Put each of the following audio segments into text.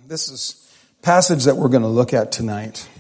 This passage that we're going to look at tonight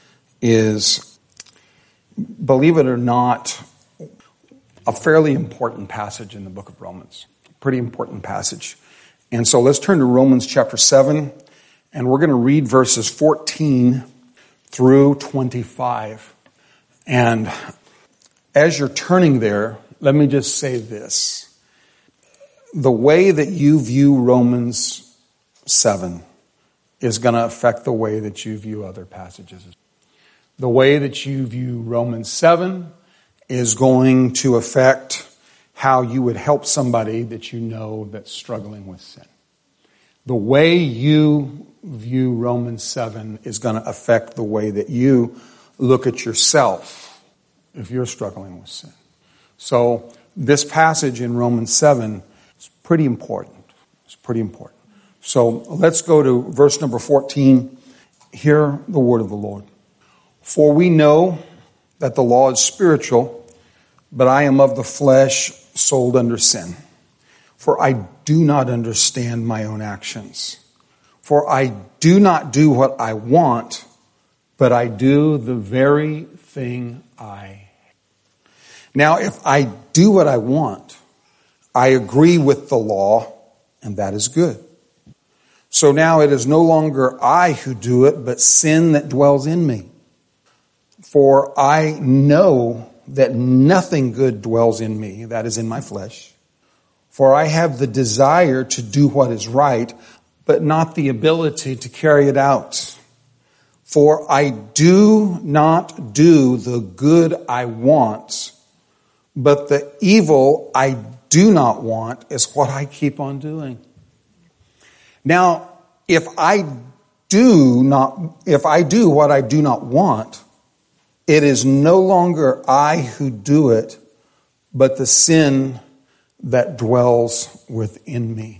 is, believe it or not, a fairly important passage in the book of Romans. Pretty important passage. And so let's turn to Romans chapter 7, and we're going to read verses 14 through 25. And as you're turning there, let me just say this. The way that you view Romans 7 is going to affect the way that you view other passages. The way that you view Romans 7 is going to affect how you would help somebody that you know that's struggling with sin. The way you view Romans 7 is going to affect the way that you look at yourself if you're struggling with sin. So this passage in Romans 7 is pretty important. It's pretty important. So let's go to verse number 14. Hear the word of the Lord. For we know that the law is spiritual, but I am of the flesh, sold under sin. For I do not understand my own actions. For I do not do what I want, but I do the very thing I hate. Now, if I do what I want, I agree with the law, and that is good. So now it is no longer I who do it, but sin that dwells in me. For I know that nothing good dwells in me, that is in my flesh. For I have the desire to do what is right, but not the ability to carry it out. For I do not do the good I want, but the evil I do not want is what I keep on doing. Now, if I do what I do not want, it is no longer I who do it, but the sin that dwells within me.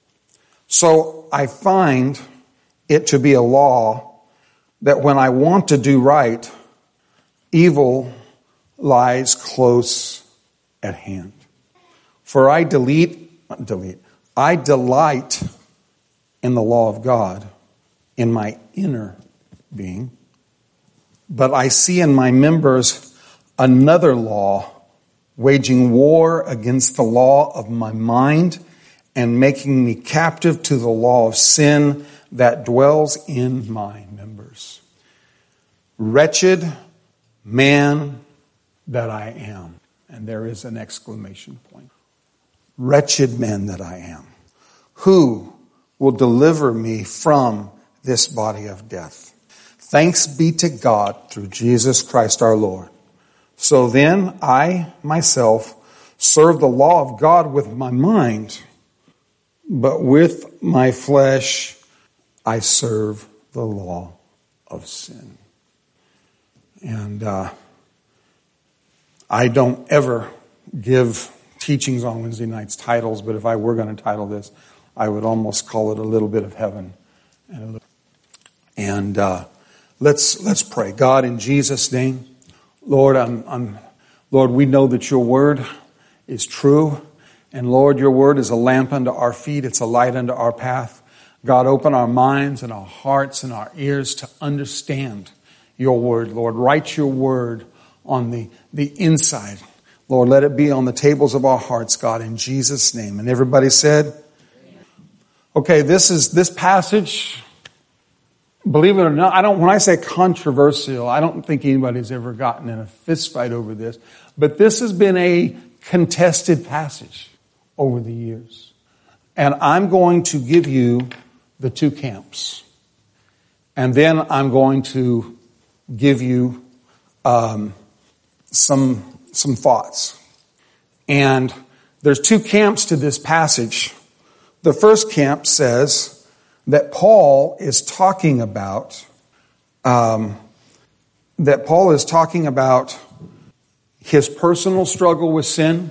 So I find it to be a law that when I want to do right, evil lies close at hand. For I delight in the law of God in my inner being. But I see in my members another law, waging war against the law of my mind and making me captive to the law of sin that dwells in my members. Wretched man that I am. And there is an exclamation point. Wretched man that I am. Who will deliver me from this body of death? Thanks be to God through Jesus Christ our Lord. So then I myself serve the law of God with my mind, but with my flesh I serve the law of sin. And I don't ever give teachings on Wednesday nights titles, but if I were going to title this, I would almost call it a little bit of heaven. And let's pray. God, in Jesus' name, Lord, Lord, we know that your word is true. And Lord, your word is a lamp unto our feet. It's a light unto our path. God, open our minds and our hearts and our ears to understand your word. Lord, write your word on the inside. Lord, let it be on the tables of our hearts, God, in Jesus' name. And everybody said, okay, this passage, believe it or not, when I say controversial, I don't think anybody's ever gotten in a fist fight over this, but this has been a contested passage over the years. And I'm going to give you the two camps. And then I'm going to give you some thoughts. And there's two camps to this passage. The first camp says that Paul is talking about his personal struggle with sin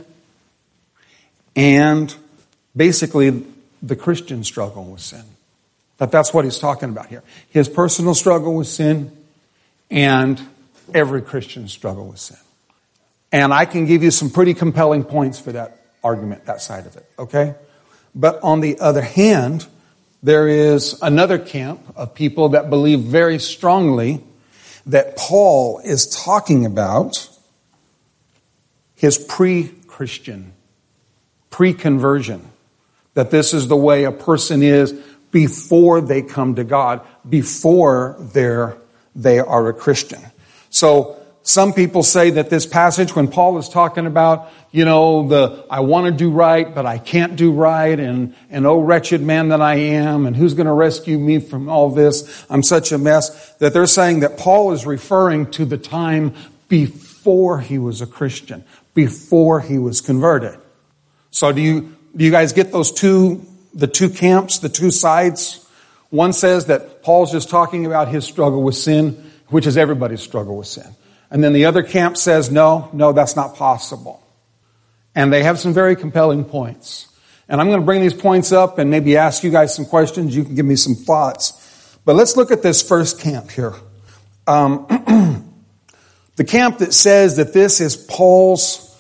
and basically the Christian struggle with sin. That's what he's talking about here. His personal struggle with sin and every Christian struggle with sin. And I can give you some pretty compelling points for that argument, that side of it, okay? But on the other hand, there is another camp of people that believe very strongly that Paul is talking about his pre-Christian, pre-conversion. That this is the way a person is before they come to God, before they are a Christian. So some people say that this passage, when Paul is talking about, I want to do right, but I can't do right, and oh wretched man that I am, and who's going to rescue me from all this? I'm such a mess. That they're saying that Paul is referring to the time before he was a Christian, before he was converted. So do you guys get the two camps, the two sides? One says that Paul's just talking about his struggle with sin, which is everybody's struggle with sin. And then the other camp says, no, that's not possible. And they have some very compelling points. And I'm going to bring these points up and maybe ask you guys some questions. You can give me some thoughts. But let's look at this first camp here. The camp that says that this is Paul's,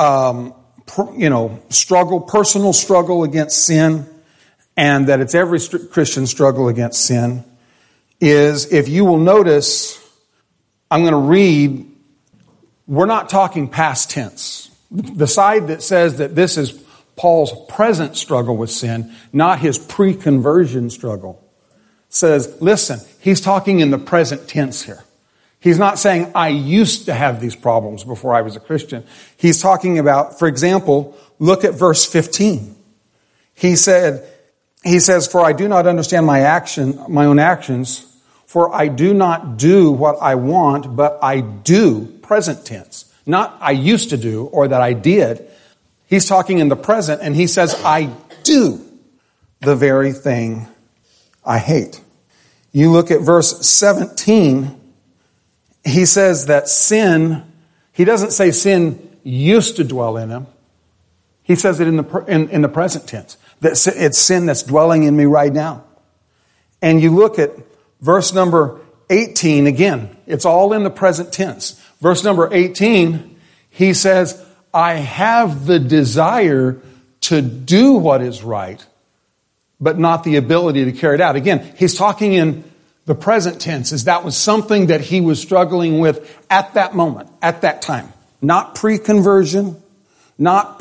personal struggle against sin, and that it's every Christian struggle against sin, is, if you will notice, I'm going to read, we're not talking past tense. The side that says that this is Paul's present struggle with sin, not his pre-conversion struggle, says, listen, he's talking in the present tense here. He's not saying, I used to have these problems before I was a Christian. He's talking about, for example, look at verse 15. He says, for I do not understand my own actions, for I do not do what I want, but I do, present tense. Not I used to do or that I did. He's talking in the present, and he says, I do the very thing I hate. You look at verse 17, he says that sin, he doesn't say sin used to dwell in him. He says it in the present tense. That it's sin that's dwelling in me right now. And you look at verse number 18, again, it's all in the present tense. Verse number 18, he says, I have the desire to do what is right, but not the ability to carry it out. Again, he's talking in the present tense, as that was something that he was struggling with at that moment, at that time. Not pre-conversion, not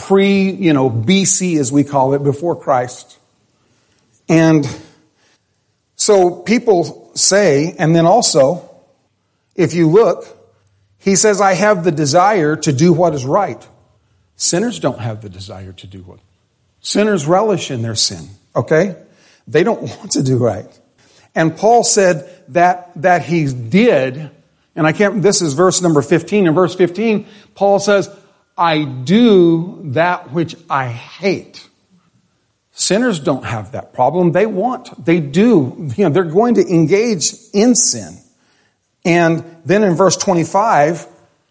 BC as we call it, before Christ. And so people say, and then also, if you look, he says, I have the desire to do what is right. Sinners don't have the desire to do what. Sinners relish in their sin, okay? They don't want to do right. And Paul said that he did, and this is verse number 15. In verse 15, Paul says, I do that which I hate. Sinners don't have that problem. They do. They're going to engage in sin. And then in verse 25,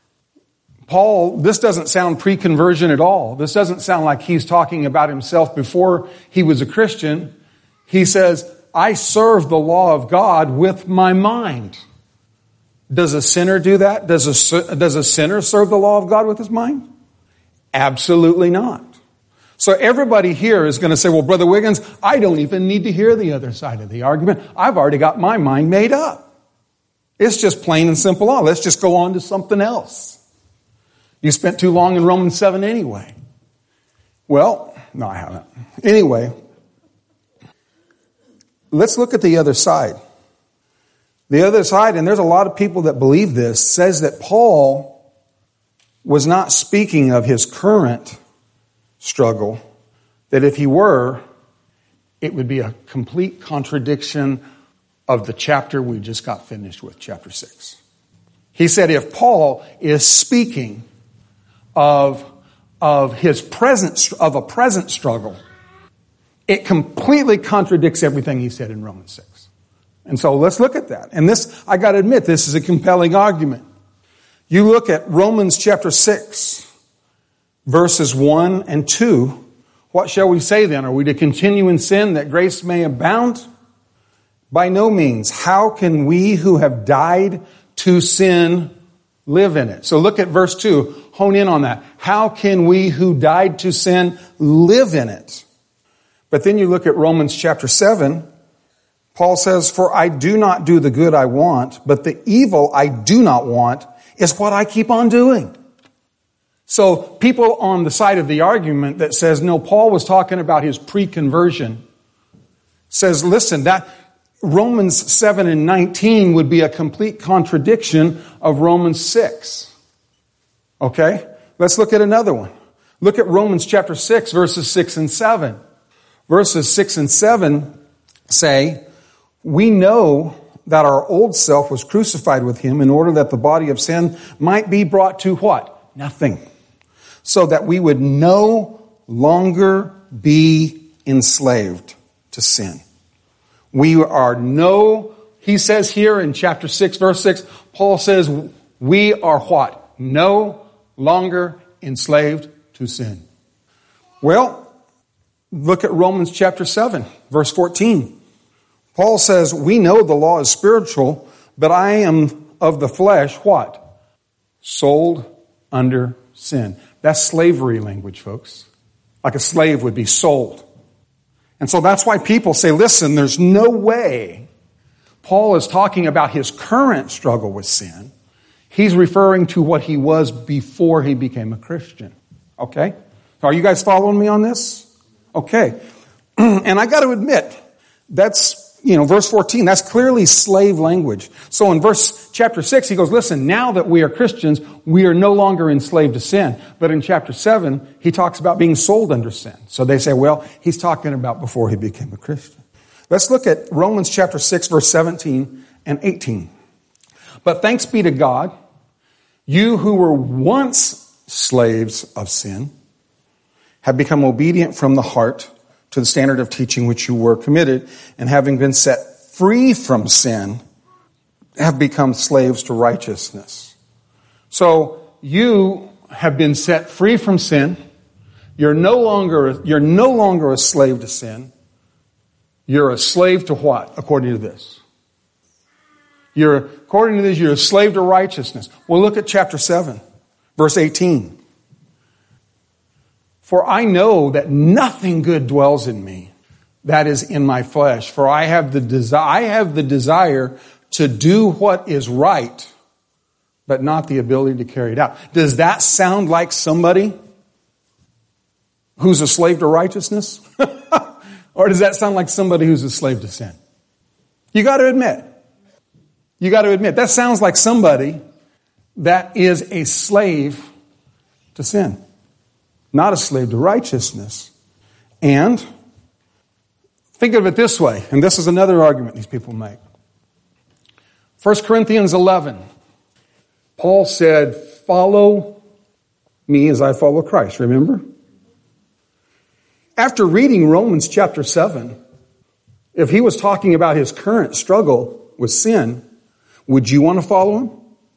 Paul, this doesn't sound pre-conversion at all. This doesn't sound like he's talking about himself before he was a Christian. He says, I serve the law of God with my mind. Does a sinner do that? Does a sinner serve the law of God with his mind? Absolutely not. So everybody here is going to say, well, Brother Wiggins, I don't even need to hear the other side of the argument. I've already got my mind made up. It's just plain and simple law. Let's just go on to something else. You spent too long in Romans 7 anyway. Well, no, I haven't. Anyway, let's look at the other side. The other side, and there's a lot of people that believe this, says that Paul was not speaking of his current struggle, that if he were, it would be a complete contradiction of the chapter we just got finished with, chapter 6. He said if Paul is speaking of a present struggle, it completely contradicts everything he said in Romans 6. And so let's look at that. And this, I got to admit, this is a compelling argument. You look at Romans chapter 6, verses 1 and 2. What shall we say then? Are we to continue in sin that grace may abound? By no means. How can we who have died to sin live in it? So look at verse 2. Hone in on that. How can we who died to sin live in it? But then you look at Romans chapter 7, Paul says, for I do not do the good I want, but the evil I do not want is what I keep on doing. So people on the side of the argument that says, no, Paul was talking about his pre-conversion, says, listen, that Romans 7 and 19 would be a complete contradiction of Romans 6. Okay? Let's look at another one. Look at Romans chapter 6, verses 6 and 7. Verses 6 and 7 say, we know that our old self was crucified with him in order that the body of sin might be brought to what? Nothing. So that we would no longer be enslaved to sin. We are he says here in chapter 6, verse 6, Paul says, we are what? No longer enslaved to sin. Well, look at Romans chapter 7, verse 14. Paul says, we know the law is spiritual, but I am of the flesh, what? Sold under sin. That's slavery language, folks. Like a slave would be sold. And so that's why people say, listen, there's no way Paul is talking about his current struggle with sin. He's referring to what he was before he became a Christian. Okay? Are you guys following me on this? Okay. And I got to admit, that's, verse 14, that's clearly slave language. So in chapter 6, he goes, listen, now that we are Christians, we are no longer enslaved to sin. But in chapter 7, he talks about being sold under sin. So they say, well, he's talking about before he became a Christian. Let's look at Romans chapter 6, verse 17 and 18. But thanks be to God, you who were once slaves of sin have become obedient from the heart to the standard of teaching which you were committed, and having been set free from sin, have become slaves to righteousness. So you have been set free from sin. You're no longer a slave to sin. You're a slave to what, according to this? According to this, you're a slave to righteousness. Well, look at chapter 7, verse 18. For I know that nothing good dwells in me, that is in my flesh. For I have the desire to do what is right, but not the ability to carry it out. Does that sound like somebody who's a slave to righteousness? Or does that sound like somebody who's a slave to sin? You got to admit, that sounds like somebody that is a slave to sin. Not a slave to righteousness. And think of it this way, and this is another argument these people make. 1 Corinthians 11, Paul said, follow me as I follow Christ, remember? After reading Romans chapter 7, if he was talking about his current struggle with sin, would you want to follow him?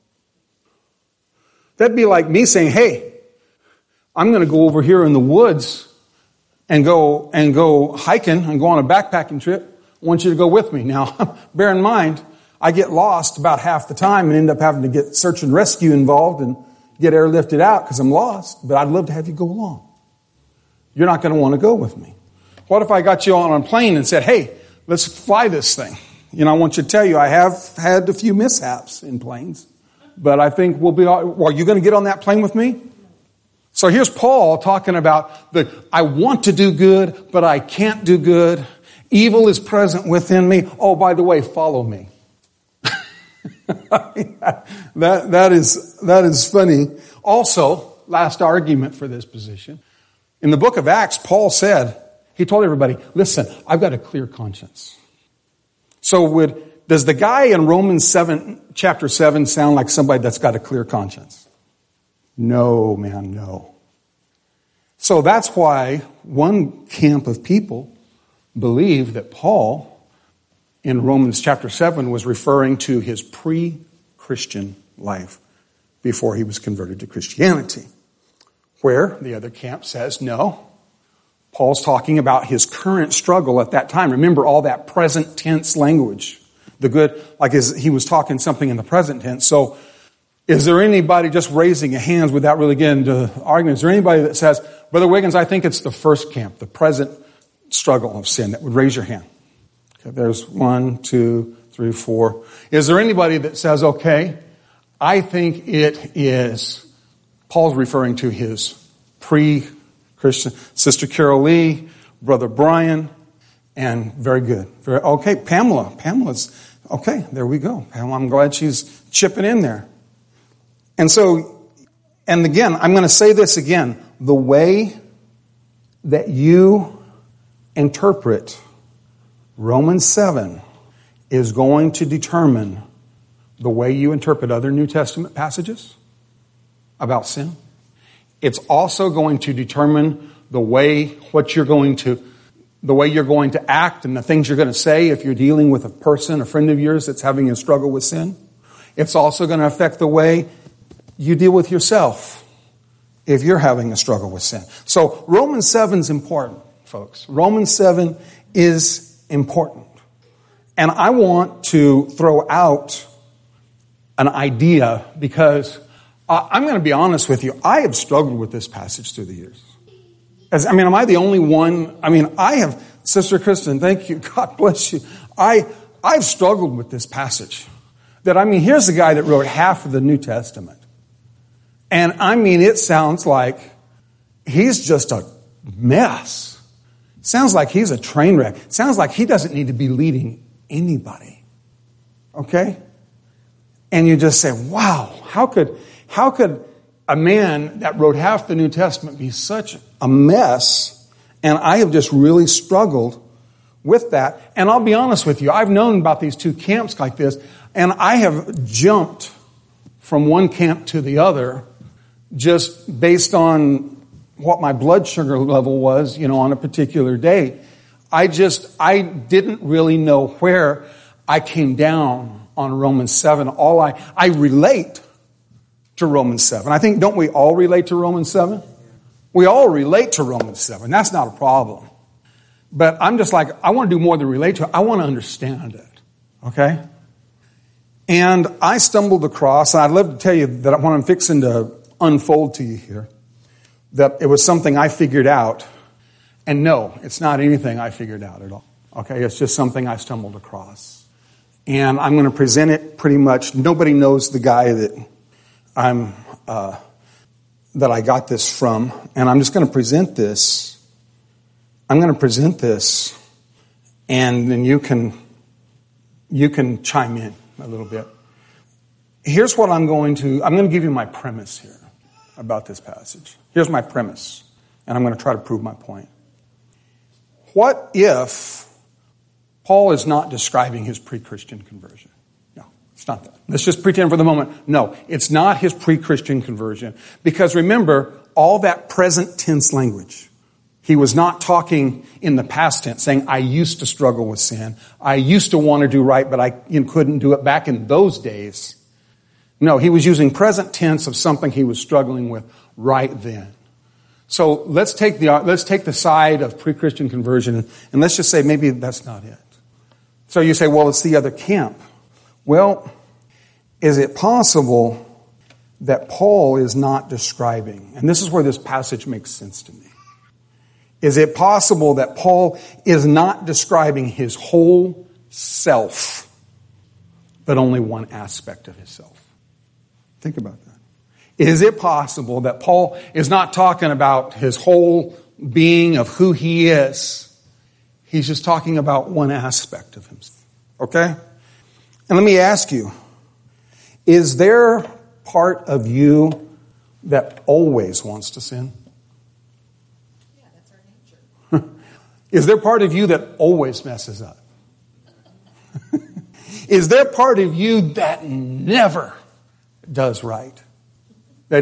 That'd be like me saying, hey, I'm going to go over here in the woods and go hiking and go on a backpacking trip. I want you to go with me. Now, bear in mind, I get lost about half the time and end up having to get search and rescue involved and get airlifted out because I'm lost. But I'd love to have you go along. You're not going to want to go with me. What if I got you on a plane and said, hey, let's fly this thing? I want you to tell you, I have had a few mishaps in planes. But I think we'll be all... Well, are you going to get on that plane with me? So here's Paul talking about I want to do good, but I can't do good. Evil is present within me. Oh, by the way, follow me. that is funny. Also, last argument for this position. In the book of Acts, Paul said, he told everybody, listen, I've got a clear conscience. So does the guy in Romans 7, chapter 7 sound like somebody that's got a clear conscience? No, man, no. So that's why one camp of people believe that Paul, in Romans chapter 7, was referring to his pre-Christian life before he was converted to Christianity. Where the other camp says, no, Paul's talking about his current struggle at that time. Remember all that present tense language. He was talking something in the present tense. So is there anybody just raising a hands without really getting into arguments? Is there anybody that says, Brother Wiggins, I think it's the first camp, the present struggle of sin, that would raise your hand? Okay, there's 1, 2, 3, 4. Is there anybody that says, okay, I think it is, Paul's referring to his pre-Christian, Sister Carol Lee, Brother Brian, and very good. Okay, Pamela's, okay, there we go. Pamela, I'm glad she's chipping in there. And so, and again, I'm going to say this again. The way that you interpret Romans 7 is going to determine the way you interpret other New Testament passages about sin. It's also going to determine the way you're going to act and the things you're going to say if you're dealing with a friend of yours that's having a struggle with sin. It's also going to affect the way you deal with yourself if you're having a struggle with sin. So Romans 7 is important, folks. Romans 7 is important. And I want to throw out an idea because I'm going to be honest with you. I have struggled with this passage through the years. Am I the only one? I have, Sister Kristen, thank you. God bless you. I've struggled with this passage. Here's the guy that wrote half of the New Testament. And it sounds like he's just a mess. Sounds like he's a train wreck. Sounds like he doesn't need to be leading anybody. Okay? And you just say, wow, how could a man that wrote half the New Testament be such a mess? And I have just really struggled with that. And I'll be honest with you, I've known about these two camps like this, and I have jumped from one camp to the other just based on what my blood sugar level was, on a particular day. I didn't really know where I came down on Romans 7. I relate to Romans 7. I think, don't we all relate to Romans 7? We all relate to Romans 7. That's not a problem. But I'm just like, I want to do more than relate to it. I want to understand it. Okay? And I stumbled across, and I'd love to tell you that what I'm fixing to unfold to you here, that it was something I figured out. And no, it's not anything I figured out at all. Okay? It's just something I stumbled across. And I'm going to present it pretty much. Nobody knows the guy that that I got this from. And I'm just going to present this. I'm going to present this, and then you can chime in a little bit. Here's what I'm going to give you my premise here about this passage. Here's my premise, and I'm going to try to prove my point. What if Paul is not describing his pre-Christian conversion? No, it's not that. Let's just pretend for the moment. No, it's not his pre-Christian conversion. Because remember, all that present tense language. He was not talking in the past tense, saying, I used to struggle with sin. I used to want to do right, but I couldn't do it back in those days. No, he was using present tense of something he was struggling with right then. So let's take the side of pre-Christian conversion, and let's just say maybe that's not it. So you say, well, it's the other camp. Well, is it possible that Paul is not describing, and this is where this passage makes sense to me. Is it possible that Paul is not describing his whole self, but only one aspect of his self? Think about that. Is it possible that Paul is not talking about his whole being of who he is? He's just talking about one aspect of himself. Okay? And let me ask you, is there part of you that always wants to sin? Is there part of you that always messes up? Is there part of you that never does right? I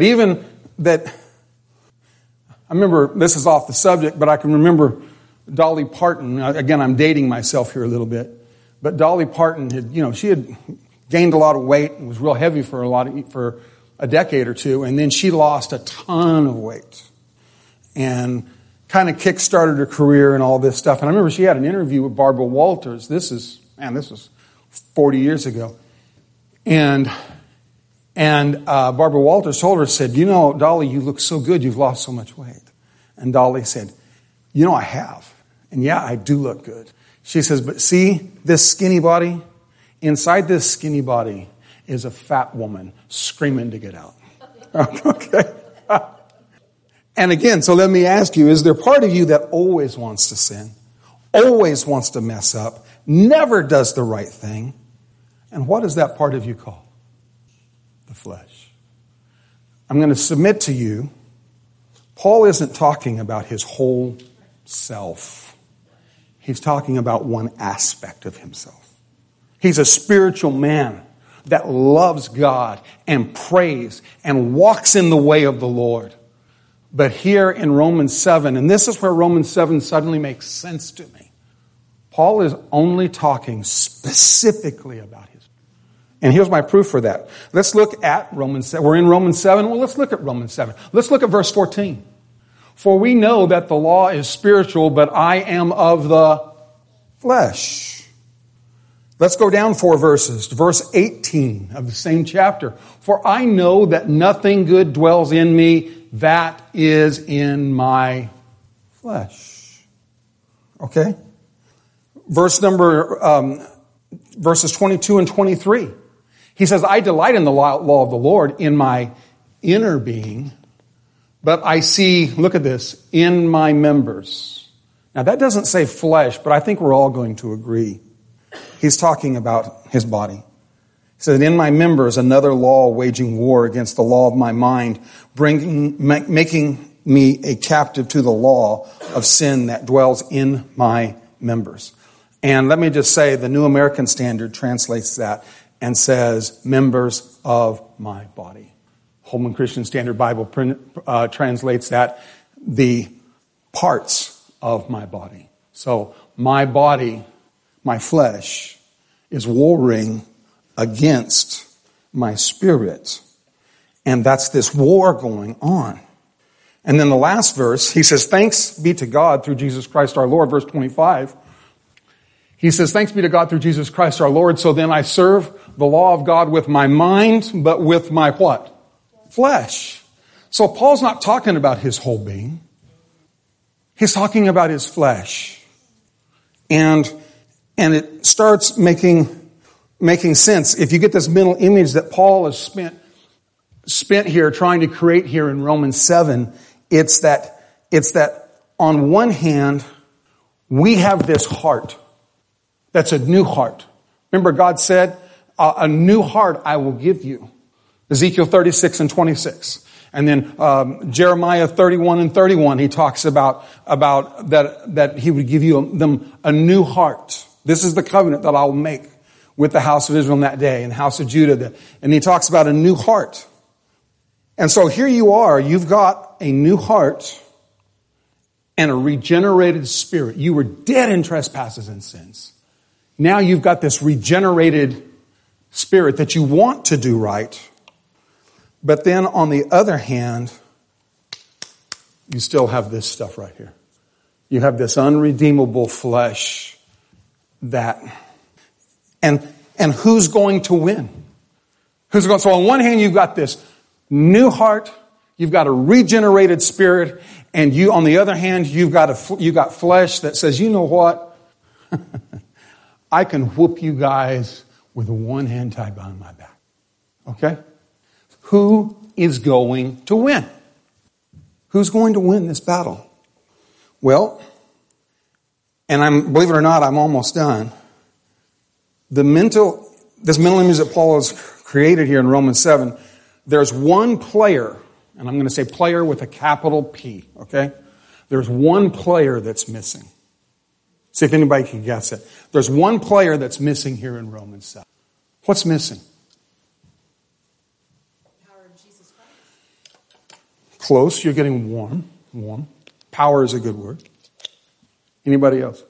remember, this is off the subject, but I can remember Dolly Parton. Again, I'm dating myself here a little bit. But Dolly Parton she had gained a lot of weight and was real heavy for a decade or two. And then she lost a ton of weight. And kind of kick-started her career and all this stuff. And I remember she had an interview with Barbara Walters. This was 40 years ago. And Barbara Walters told her, said, Dolly, you look so good. You've lost so much weight. And Dolly said, I have. And yeah, I do look good. She says, but see this skinny body? Inside this skinny body is a fat woman screaming to get out. Okay. And again, so let me ask you, is there part of you that always wants to sin, always wants to mess up, never does the right thing? And what is that part of you called? The flesh. I'm going to submit to you, Paul isn't talking about his whole self. He's talking about one aspect of himself. He's a spiritual man that loves God and prays and walks in the way of the Lord. But here in Romans 7, and this is where Romans 7 suddenly makes sense to me, Paul is only talking specifically about his. And here's my proof for that. Let's look at Romans 7. We're in Romans 7. Well, let's look at Romans 7. Let's look at verse 14. For we know that the law is spiritual, but I am of the flesh. Let's go down 4 verses to verse 18 of the same chapter. For I know that nothing good dwells in me, that is in my flesh. Okay? Verses 22 and 23. He says, I delight in the law of the Lord in my inner being, but I see, look at this, in my members. Now that doesn't say flesh, but I think we're all going to agree. He's talking about his body. He said, in my members, another law waging war against the law of my mind, making me a captive to the law of sin that dwells in my members. And let me just say, the New American Standard translates that and says, members of my body. Holman Christian Standard Bible translates that, the parts of my body. So my body, my flesh, is warring against my spirit. And that's this war going on. And then the last verse, he says, thanks be to God through Jesus Christ our Lord, verse 25. He says, thanks be to God through Jesus Christ our Lord. So then I serve the law of God with my mind, but with my what? Flesh. So Paul's not talking about his whole being. He's talking about his flesh. And it starts making sense. If you get this mental image that Paul has spent here trying to create here in Romans 7, it's that on one hand, we have this heart. That's a new heart. Remember God said, a new heart I will give you. Ezekiel 36 and 26. And then Jeremiah 31 and 31, he talks about that he would give them a new heart. This is the covenant that I will make with the house of Israel in that day and the house of Judah. And he talks about a new heart. And so here you are, you've got a new heart and a regenerated spirit. You were dead in trespasses and sins. Now you've got this regenerated spirit that you want to do right. But then on the other hand, you still have this stuff right here. You have this unredeemable flesh that, and who's going to win? So on one hand, you've got this new heart, you've got a regenerated spirit, and you, on the other hand, you've got flesh that says, you know what? I can whoop you guys with one hand tied behind my back. Okay? Who is going to win? Who's going to win this battle? Well, and believe it or not, I'm almost done. This mental image that Paul has created here in Romans 7, there's one player, and I'm going to say player with a capital P, okay? There's one player that's missing. See if anybody can guess it. There's one player that's missing here in Romans 7. What's missing? Power of Jesus Christ. Close. You're getting warm. Power is a good word. Anybody else?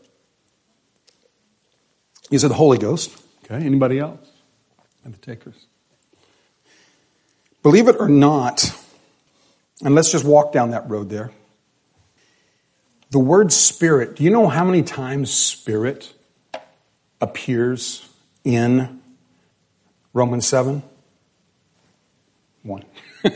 You said the Holy Ghost. Okay. Anybody else? And the takers. Believe it or not, and let's just walk down that road there. The word spirit, do you know how many times spirit appears in Romans 7? 1.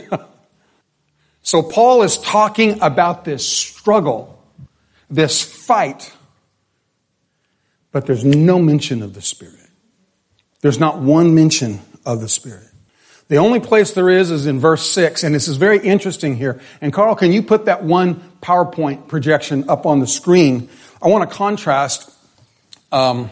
So Paul is talking about this struggle, this fight But there's no mention of the Spirit. There's not one mention of the Spirit. The only place there is in verse 6, and this is very interesting here. And Carl, can you put that one PowerPoint projection up on the screen? I want to contrast, and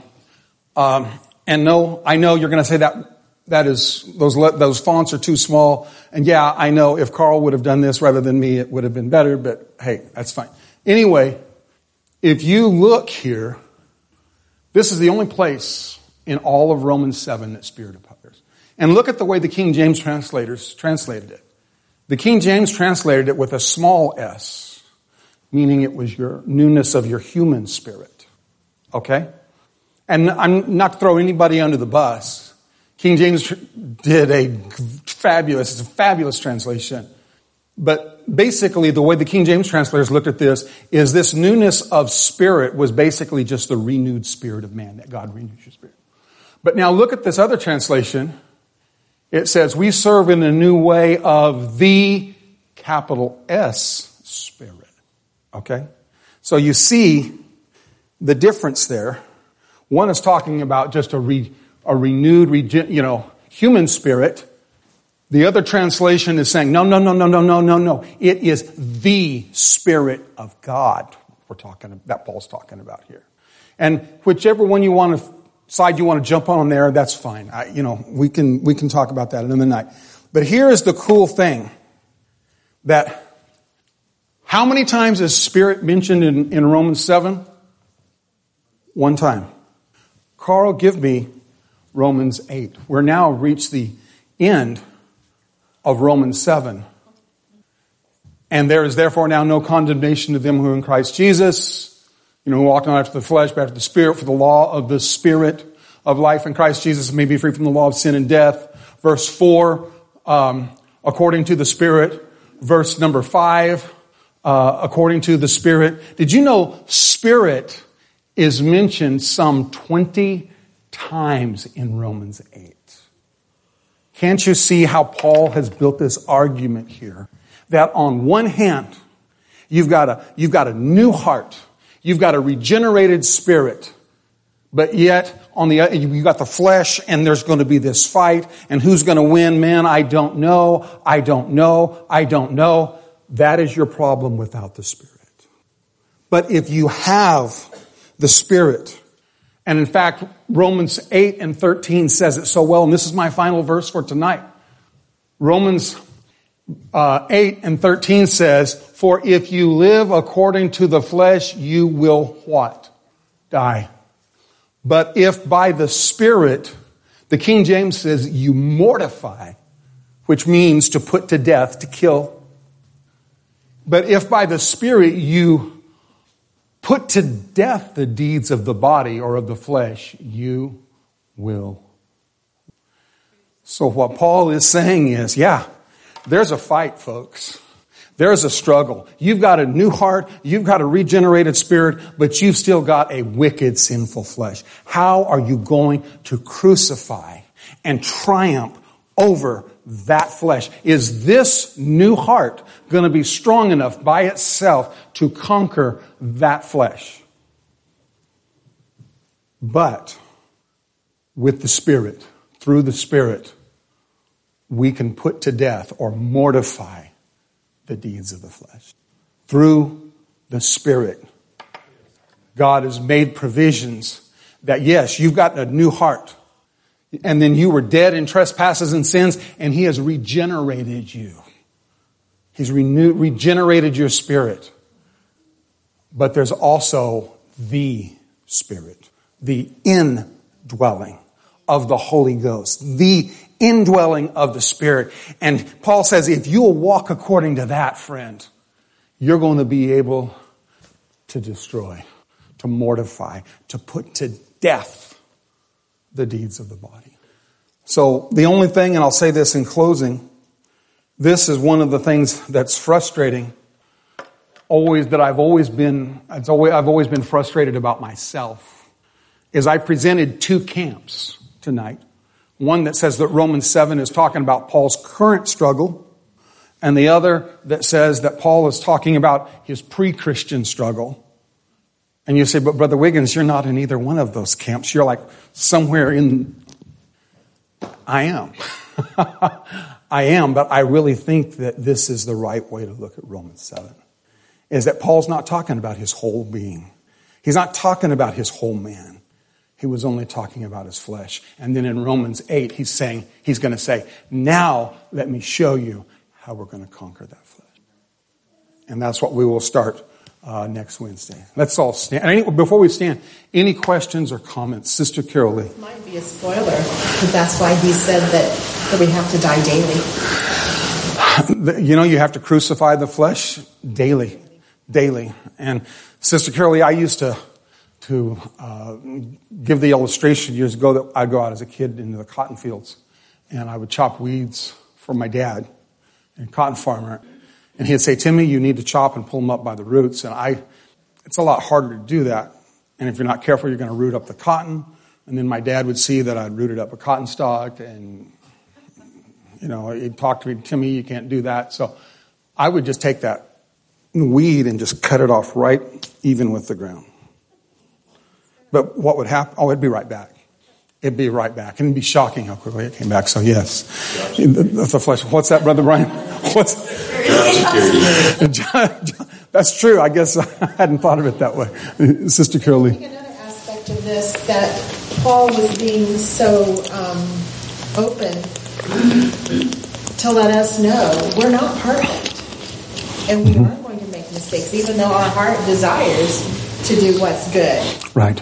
no, I know you're going to say that is, those fonts are too small. And yeah, I know if Carl would have done this rather than me, it would have been better, but hey, that's fine. Anyway, if you look here, this is the only place in all of Romans 7 that Spirit appears. And look at the way the King James translators translated it. The King James translated it with a small s, meaning it was your newness of your human spirit. Okay? And I'm not to throw anybody under the bus. King James did it's a fabulous translation. But basically, the way the King James translators looked at this is this newness of spirit was basically just the renewed spirit of man, that God renews your spirit. But now look at this other translation. It says, we serve in a new way of the capital S Spirit. Okay? So you see the difference there. One is talking about just a renewed, human spirit. The other translation is saying, no. It is the Spirit of God that Paul's talking about here. And whichever one side you want to jump on there, that's fine. We can talk about that another night. But here is the cool thing, that how many times is Spirit mentioned in Romans 7? One time. Carl, give me Romans 8. We're now reached the end of Romans 7. And there is therefore now no condemnation to them who are in Christ Jesus, who walk not after the flesh, but after the Spirit, for the law of the Spirit of life in Christ Jesus may be free from the law of sin and death. Verse 4, according to the Spirit. Verse number 5, according to the Spirit. Did you know Spirit is mentioned some 20 times in Romans 8? Can't you see how Paul has built this argument here? That on one hand, you've got a new heart. You've got a regenerated spirit. But yet, you've got the flesh, and there's going to be this fight. And who's going to win? Man, I don't know. That is your problem without the Spirit. But if you have the Spirit, and in fact, Romans 8 and 13 says it so well, and this is my final verse for tonight. Romans 8 and 13 says, for if you live according to the flesh, you will what? Die. But if by the Spirit, the King James says, you mortify, which means to put to death, to kill. But if by the Spirit you put to death the deeds of the body or of the flesh, you will. So what Paul is saying is, there's a fight, folks. There's a struggle. You've got a new heart. You've got a regenerated spirit, but you've still got a wicked, sinful flesh. How are you going to crucify and triumph over that flesh? Is this new heart going to be strong enough by itself to conquer that flesh? But with the Spirit, through the Spirit, we can put to death or mortify the deeds of the flesh. Through the Spirit, God has made provisions that, yes, you've got a new heart. And then you were dead in trespasses and sins, and He has regenerated you. He's regenerated your spirit. But there's also the Spirit, the indwelling of the Holy Ghost, the indwelling of the Spirit. And Paul says, if you'll walk according to that, friend, you're going to be able to destroy, to mortify, to put to death the deeds of the body. So the only thing, and I'll say this in closing, this is one of the things that's frustrating, I've always been frustrated about myself, is I presented two camps tonight. One that says that Romans 7 is talking about Paul's current struggle, and the other that says that Paul is talking about his pre-Christian struggle. And you say, but Brother Wiggins, you're not in either one of those camps. You're like somewhere in... I am. I am, but I really think that this is the right way to look at Romans 7. Is that Paul's not talking about his whole being. He's not talking about his whole man. He was only talking about his flesh. And then in Romans 8, he's going to say, now let me show you how we're going to conquer that flesh. And that's what we will start next Wednesday. Let's all stand. Before we stand, any questions or comments? Sister Carol Lee. This might be a spoiler, but that's why he said that we have to die daily. You know, you have to crucify the flesh daily. And Sister Carol Lee, I used to give the illustration years ago that I'd go out as a kid into the cotton fields and I would chop weeds for my dad, a cotton farmer. And he'd say, Timmy, you need to chop and pull them up by the roots. And it's a lot harder to do that. And if you're not careful, you're going to root up the cotton. And then my dad would see that I'd rooted up a cotton stalk. And, you know, he'd talk to me, Timmy, you can't do that. So I would just take that weed and just cut it off right even with the ground. But what would happen? Oh, it'd be right back. It'd be right back. And it'd be shocking how quickly it came back. So yes, the flesh. What's that, Brother Brian? That's true. I guess I hadn't thought of it that way. Sister Carol Lee. I think another aspect of this, that Paul was being so open to let us know we're not perfect. And we are going to make mistakes, even though our heart desires to do what's good. Right.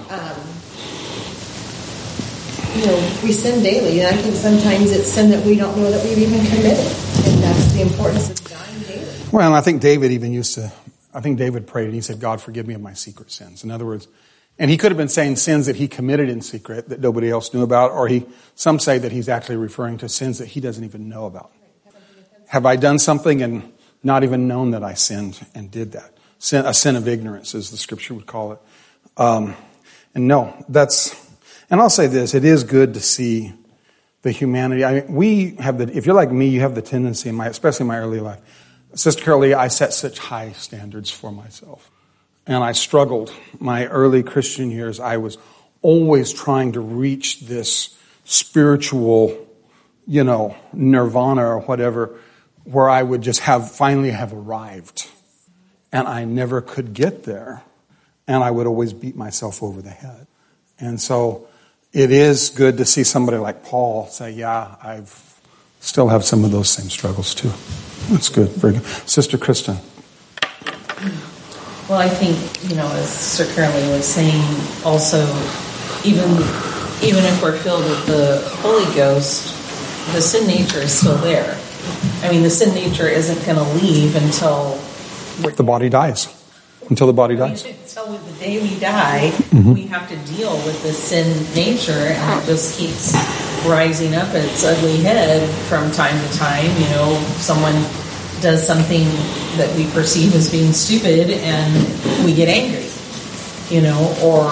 You know, we sin daily, and I think sometimes it's sin that we don't know that we've even committed. And that's the importance of dying daily. Well, and I think David even David prayed and he said, God, forgive me of my secret sins. In other words, and he could have been saying sins that he committed in secret that nobody else knew about, or some say that he's actually referring to sins that he doesn't even know about. Have I done something and not even known that I sinned and did that? A sin of ignorance, as the scripture would call it. And no, and I'll say this, it is good to see the humanity. I mean, if you're like me, you have the tendency, especially in my early life. Sister Carol Lee, I set such high standards for myself. And I struggled. My early Christian years, I was always trying to reach this spiritual, nirvana or whatever, where I would just finally have arrived. And I never could get there. And I would always beat myself over the head. And so it is good to see somebody like Paul say, yeah, I still have some of those same struggles too. That's good. Very good. Sister Kristen. Well, I think, as Sister Carolyn was saying, also, even if we're filled with the Holy Ghost, the sin nature is still there. I mean, the sin nature isn't going to leave until the body dies. Until the body dies. Until the day we die, we have to deal with this sin nature, and it just keeps rising up its ugly head from time to time. Someone does something that we perceive as being stupid, and we get angry. Or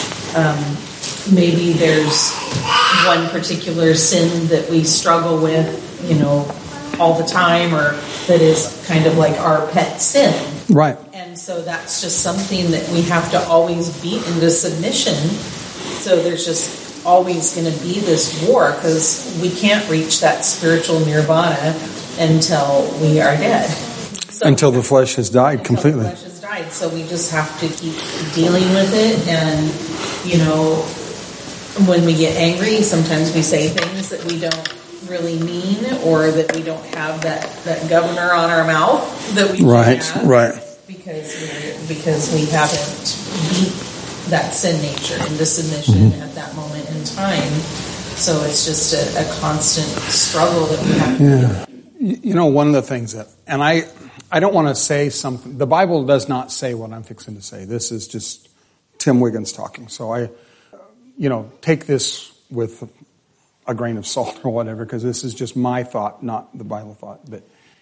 maybe there's one particular sin that we struggle with, all the time, or that is kind of like our pet sin. Right. And so that's just something that we have to always beat into submission. So there's just always going to be this war, because we can't reach that spiritual nirvana until we are dead. Until the flesh has died completely. The flesh has died. So we just have to keep dealing with it. And, when we get angry, sometimes we say things that we don't really mean, or that we don't have that governor on our mouth that we have. Right. Because we haven't beat that sin nature into submission at that moment in time. So it's just a constant struggle that we have to do. One of the things that, and I don't want to say something, the Bible does not say what I'm fixing to say. This is just Tim Wiggins talking. So I, take this with a grain of salt or whatever, because this is just my thought, not the Bible thought. But,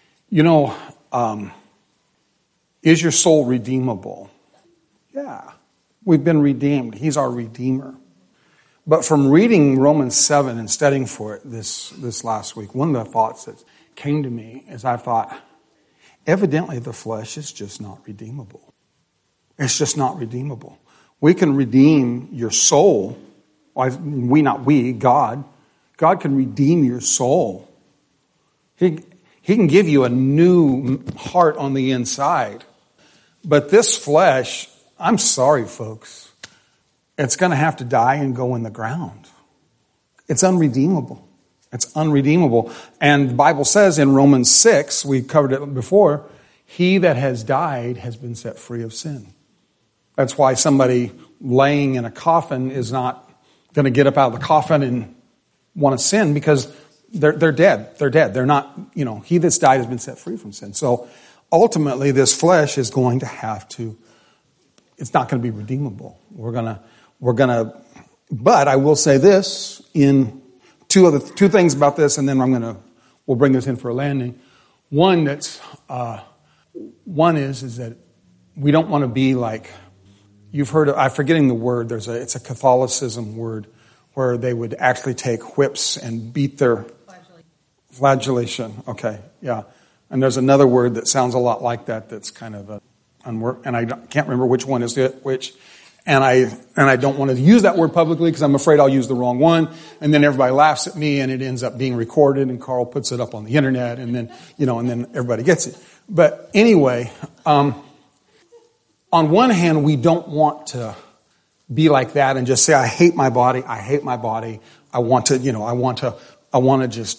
is your soul redeemable? Yeah. We've been redeemed. He's our Redeemer. But from reading Romans 7 and studying for it this last week, one of the thoughts that came to me is I thought, evidently the flesh is just not redeemable. It's just not redeemable. We can redeem your soul. God. God can redeem your soul. He can give you a new heart on the inside. But this flesh, I'm sorry, folks, it's going to have to die and go in the ground. It's unredeemable. It's unredeemable. And the Bible says in Romans 6, we covered it before, he that has died has been set free of sin. That's why somebody laying in a coffin is not going to get up out of the coffin and want to sin, because they're dead. They're dead. They're not, he that's died has been set free from sin. So ultimately this flesh is going to have to, it's not going to be redeemable. We're going to, but I will say this in two things about this, and then we'll bring this in for a landing. One is that we don't want to be like, you've heard of, I'm forgetting the word, it's a Catholicism word where they would actually take whips and beat their flagellation. Okay, yeah. And there's another word that sounds a lot like that that's kind of and I can't remember which one is which. And I don't want to use that word publicly because I'm afraid I'll use the wrong one. And then everybody laughs at me and it ends up being recorded and Carl puts it up on the internet and then, and then everybody gets it. But anyway, on one hand, we don't want to be like that and just say, I hate my body. I hate my body. I want to just,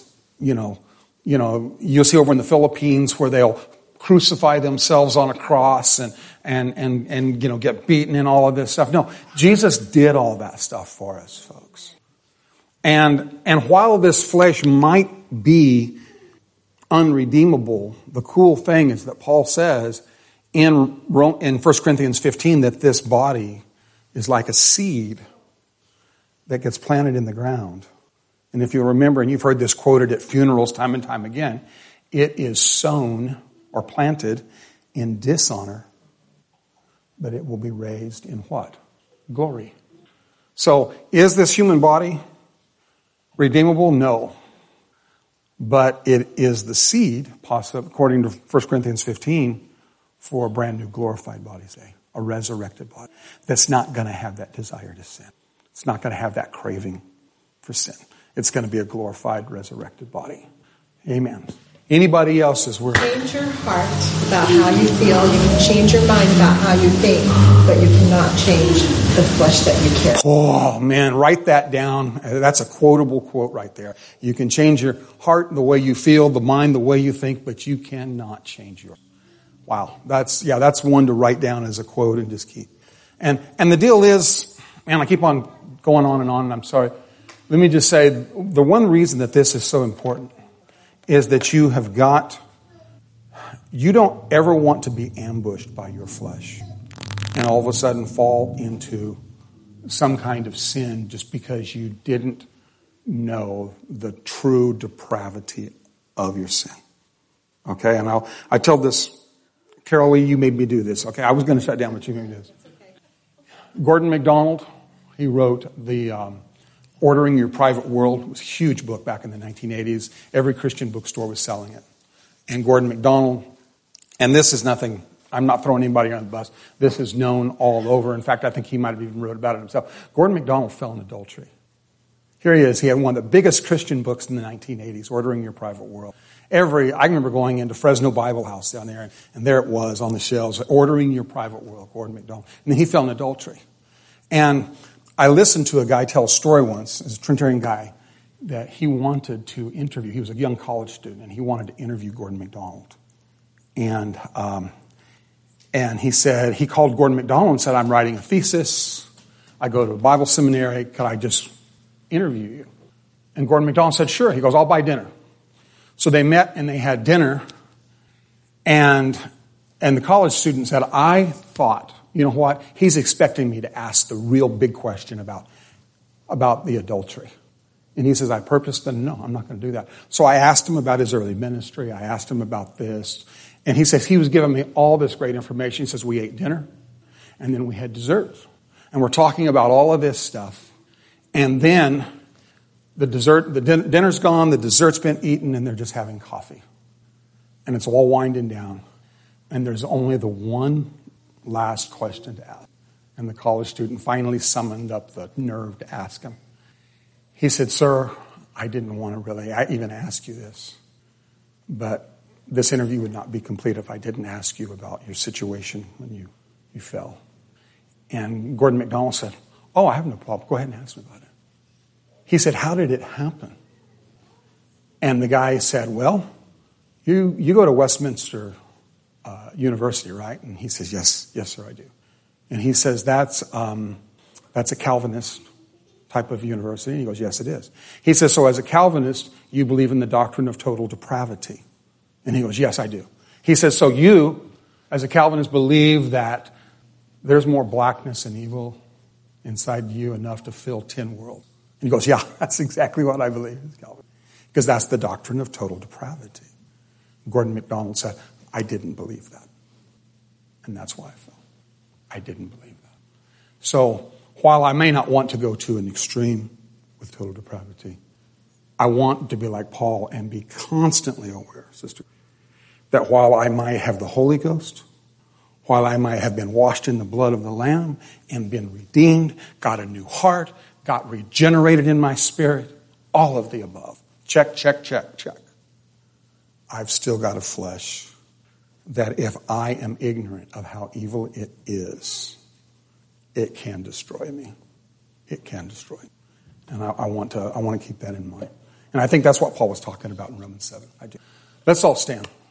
you'll see over in the Philippines where they'll crucify themselves on a cross and get beaten and all of this stuff. No, Jesus did all that stuff for us, folks. And while this flesh might be unredeemable, the cool thing is that Paul says in 1 Corinthians 15 that this body is like a seed that gets planted in the ground. And if you remember, and you've heard this quoted at funerals time and time again, it is sown or planted in dishonor, but it will be raised in what? Glory. So, is this human body redeemable? No. But it is the seed, possibly, according to 1 Corinthians 15, for a brand new glorified body, a resurrected body that's not going to have that desire to sin. It's not going to have that craving for sin. It's going to be a glorified, resurrected body. Amen. Anybody else's word? Change your heart about how you feel. You can change your mind about how you think, but you cannot change the flesh that you carry. Oh, man, write that down. That's a quotable quote right there. You can change your heart the way you feel, the mind the way you think, but you cannot change your. Wow, that's one to write down as a quote and just keep. And the deal is, man, I keep on going on, and I'm sorry. Let me just say, the one reason that this is so important is that you don't ever want to be ambushed by your flesh and all of a sudden fall into some kind of sin just because you didn't know the true depravity of your sin. Okay, and I tell this, Carol Lee, you made me do this. Okay, I was going to shut down, but you made me do this. Gordon MacDonald, he wrote the Ordering Your Private World. It was a huge book back in the 1980s. Every Christian bookstore was selling it. And Gordon MacDonald, and this is nothing, I'm not throwing anybody on the bus. This is known all over. In fact, I think he might have even wrote about it himself. Gordon MacDonald fell in adultery. Here he is. He had one of the biggest Christian books in the 1980s, Ordering Your Private World. I remember going into Fresno Bible House down there, and there it was on the shelves, Ordering Your Private World, Gordon MacDonald. And then he fell in adultery. And I listened to a guy tell a story once, as a Trinitarian guy, that he wanted to interview. He was a young college student, and he wanted to interview Gordon MacDonald. And he said, he called Gordon MacDonald and said, I'm writing a thesis. I go to a Bible seminary. Could I just interview you? And Gordon MacDonald said, sure. He goes, I'll buy dinner. So they met and they had dinner. And the college student said, I thought, you know what? He's expecting me to ask the real big question about the adultery. And he says, I purposed, no, I'm not going to do that. So I asked him about his early ministry. I asked him about this. And he says he was giving me all this great information. He says, we ate dinner, and then we had dessert. And we're talking about all of this stuff. And then the dinner's gone, the dessert's been eaten, and they're just having coffee. And it's all winding down. And there's only the one last question to ask. And the college student finally summoned up the nerve to ask him. He said, "Sir, I didn't want to really even ask you this, but this interview would not be complete if I didn't ask you about your situation when you fell." And Gordon MacDonald said, "Oh, I have no problem. Go ahead and ask me about it." He said, "How did it happen?" And the guy said, "Well, you go to Westminster University, right?" And he says, yes, sir, I do." And he says, that's a Calvinist type of university. And he goes, "Yes, it is." He says, "So as a Calvinist, you believe in the doctrine of total depravity?" And he goes, "Yes, I do." He says, "So you, as a Calvinist, believe that there's more blackness and evil inside you enough to fill 10 worlds?" And he goes, "Yeah, that's exactly what I believe," Calvin, because that's the doctrine of total depravity. Gordon MacDonald said, "I didn't believe that. And that's why I fell. I didn't believe that." So while I may not want to go to an extreme with total depravity, I want to be like Paul and be constantly aware, sister, that while I might have the Holy Ghost, while I might have been washed in the blood of the Lamb and been redeemed, got a new heart, got regenerated in my spirit, all of the above. Check, check, check, check. I've still got a flesh that if I am ignorant of how evil it is, it can destroy me. It can destroy me. And I want to keep that in mind. And I think that's what Paul was talking about in Romans 7. I do. Let's all stand.